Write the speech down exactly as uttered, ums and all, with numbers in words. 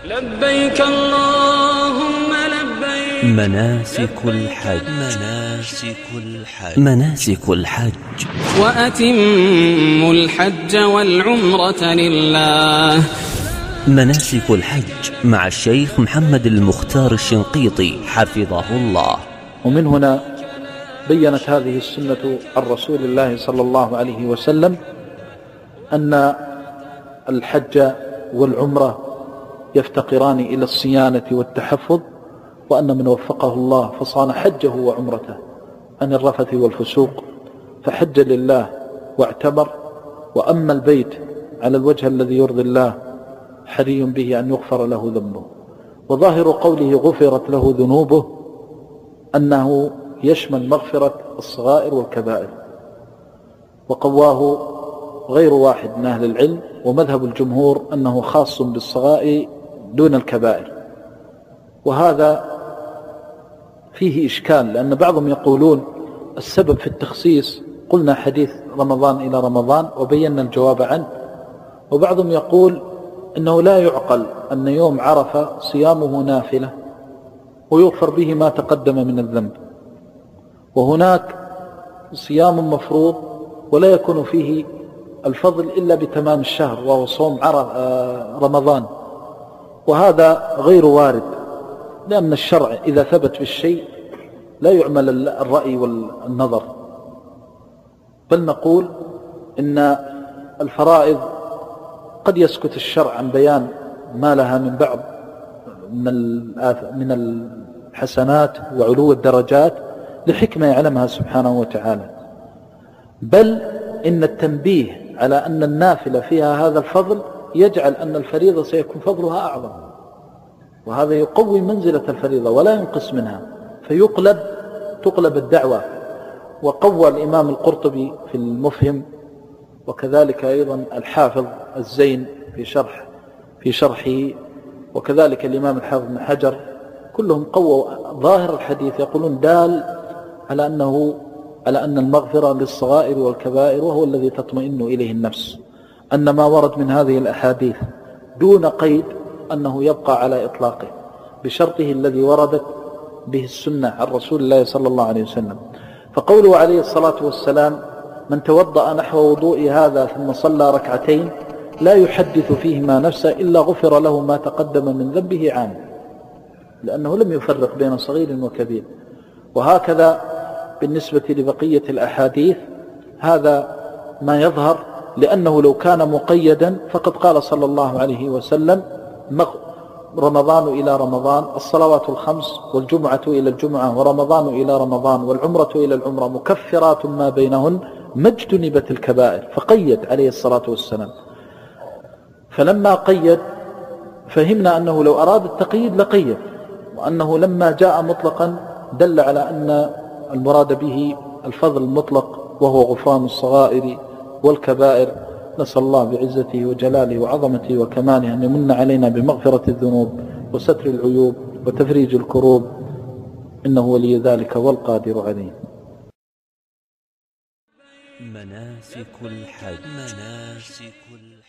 لبيك اللهم لبيك. مناسك الحج مناسك الحج مناسك الحج وأتموا الحج والعمرة لله. مناسك الحج مع الشيخ محمد المختار الشنقيطي حفظه الله. ومن هنا بيّنت هذه السنة عن رسول الله صلى الله عليه وسلم أن الحج والعمرة يفتقران إلى الصيانة والتحفظ، وأن من وفقه الله فصان حجه وعمرته عن الرفث والفسوق فحج لله واعتمر، وأما البيت على الوجه الذي يرضي الله حري به أن يغفر له ذنبه. وظاهر قوله غفرت له ذنوبه أنه يشمل مغفرة الصغائر والكبائر، وقواه غير واحد من أهل العلم، ومذهب الجمهور أنه خاص بالصغائر دون الكبائر. وهذا فيه إشكال، لأن بعضهم يقولون السبب في التخصيص قلنا حديث رمضان إلى رمضان وبينا الجواب عنه، وبعضهم يقول إنه لا يعقل أن يوم عرفة صيامه نافلة ويغفر به ما تقدم من الذنب، وهناك صيام مفروض ولا يكون فيه الفضل إلا بتمام الشهر وهو صوم رمضان، وهذا غير وارد، لأن الشرع إذا ثبت بالشيء لا يعمل الرأي والنظر، بل نقول إن الفرائض قد يسكت الشرع عن بيان ما لها من بعض من الحسنات وعلو الدرجات لحكمة يعلمها سبحانه وتعالى، بل إن التنبيه على أن النافلة فيها هذا الفضل يجعل أن الفريضة سيكون فضلها أعظم، وهذا يقوي منزلة الفريضة ولا ينقص منها، فيقلب تقلب الدعوة. وقوى الإمام القرطبي في المفهم، وكذلك أيضا الحافظ الزين في شرح في شرحه، وكذلك الإمام الحافظ بن حجر، كلهم قووا ظاهر الحديث، يقولون دال على أنه على أن المغفرة للصغائر والكبائر وهو الذي تطمئن إليه النفس، أن ما ورد من هذه الأحاديث دون قيد أنه يبقى على إطلاقه بشرطه الذي وردت به السنة عن رسول الله صلى الله عليه وسلم. فقوله عليه الصلاة والسلام من توضأ نحو وضوء هذا ثم صلى ركعتين لا يحدث فيهما نفسه إلا غفر له ما تقدم من ذنبه عام، لأنه لم يفرق بين صغير وكبير. وهكذا بالنسبة لبقية الأحاديث هذا ما يظهر، لأنه لو كان مقيدا فقد قال صلى الله عليه وسلم رمضان إلى رمضان، الصلوات الخمس والجمعة إلى الجمعة ورمضان إلى رمضان والعمرة إلى العمرة مكفرات ما بينهن ما اجتنبت الكبائر، فقيد عليه الصلاة والسلام. فلما قيد فهمنا أنه لو أراد التقييد لقيد، وأنه لما جاء مطلقا دل على أن المراد به الفضل المطلق وهو غفران الصغائر والكبائر. نسأل الله بعزته وجلاله وعظمته وكماله أن يمن علينا بمغفرة الذنوب وستر العيوب وتفريج الكروب، إنه ولي ذلك والقادر عليه. مناسك الحج مناسك الحج